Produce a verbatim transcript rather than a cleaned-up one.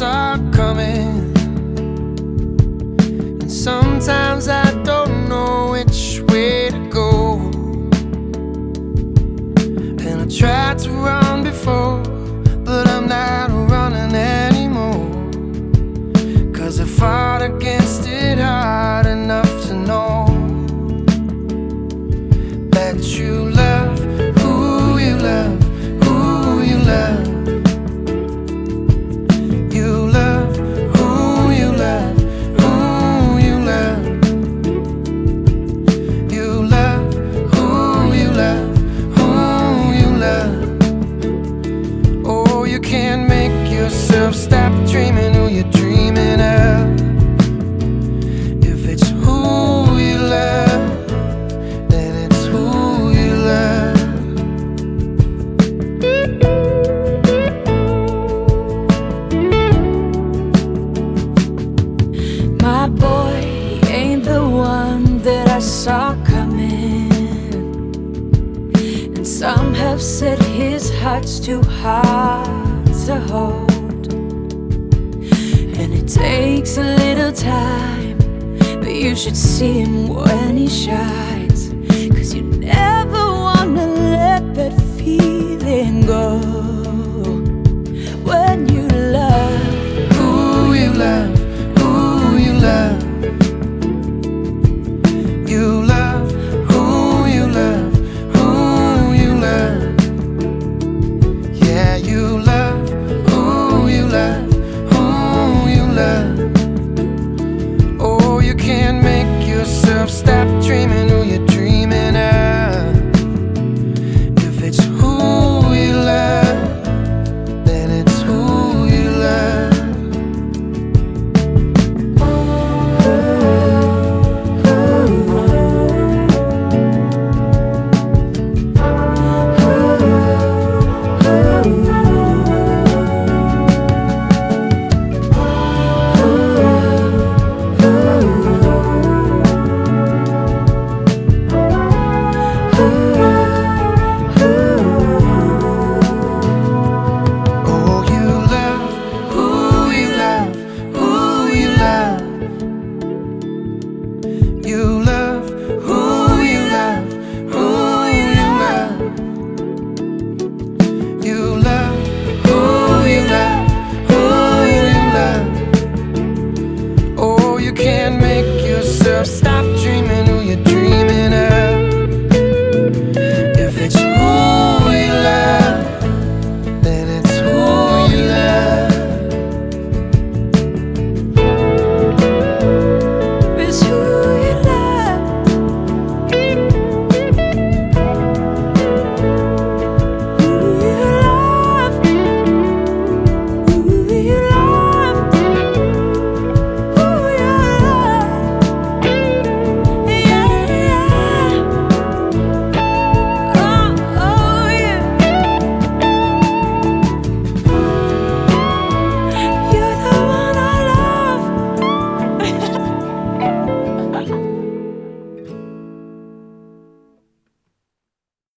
are coming, and sometimes I don't know which way to go. And I tried to run before, but I'm not running anymore, 'cause I fought against it hard enough to know that you love who you love, who you love. You love who you love, who you love. You love who you love, who you love. Oh, you can't make yourself stop dreaming who you're dreaming of. If it's who you love, then it's who you love. My boy ain't the one that I saw coming, and some have said his heart's too hard to hold, and it takes a little time, but you should see him when he shines, 'cause you never wanna let that feeling go.